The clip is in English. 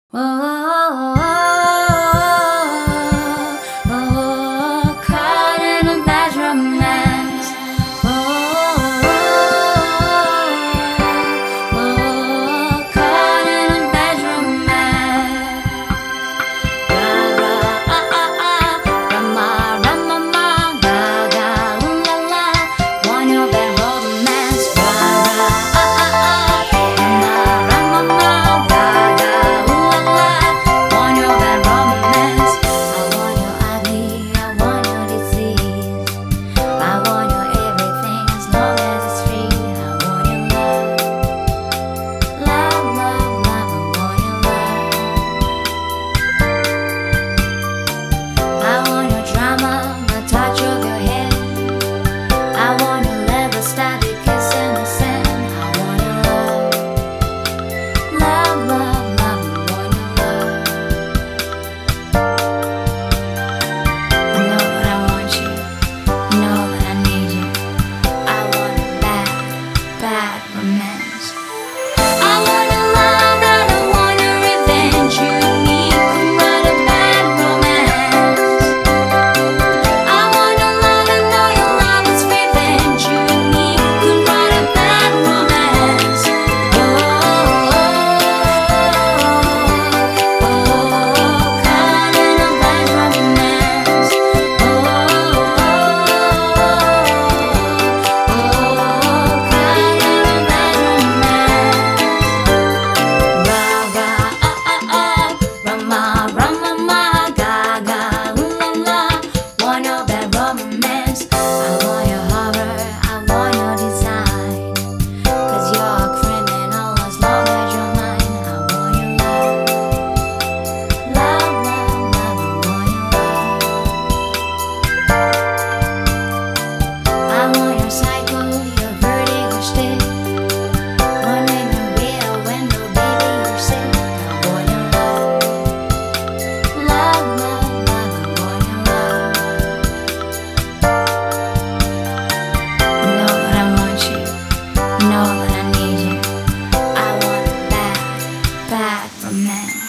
Oh, oh, oh, oh, caught in a bad romance. Oh, oh, oh, caught in a bad romance. Ga ga rama rama ma, ga ga la la, want your bad romance. Ga ga rama rama ma, ga ga la la, want your bad romance. I want your ugly, I want your disease, I want your everything as long as it's free. I want your love, love, love, love. I want your love. I want your drama, the touch of your head. I want your leather static kiss in the sand. I want your love, love, love, love. I want your love. You know that I want you. You know that I need you. I want a bad, bad romance. I want your love, I don't want your revenge. You need to write a bad romance. I want your love, I know your love is revenge. You need to write a bad romance. Oh, oh, oh, caught in a bad romance. Oh, caught in a bad romance. Ga ga rama rama ma, ga ga la la, want your bad romance. I want your horror, I want your design, 'cause you're a criminal as long as you're mine. I want your love, love, love, love. I want your psycho, your vertigo stick. One in the rear window, baby, you're sick. I want your love, love, love, love. I want your love. You know that I want you. You know that I need you. I want a bad, bad romance.